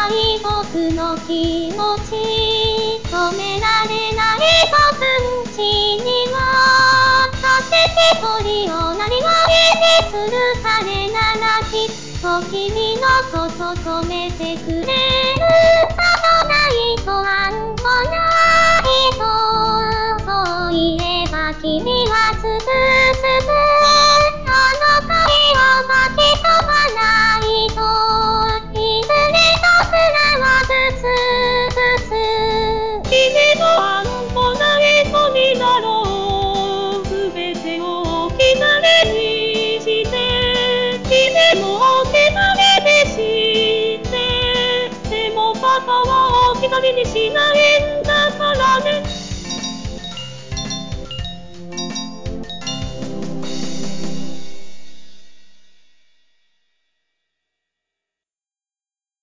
ない僕の気持ち止められない僕んちにはかけて鳥を何を意味する彼ならきっと君のこと止めてくれるさもないとあんこないとそういえば君はつぶつぶあの恋を巻き飛ばないといずれ僕らはぶつぶつ君のあんこないとになろうすべてを置き去りにして君も置き去りにしてでもパパは置き去りにしない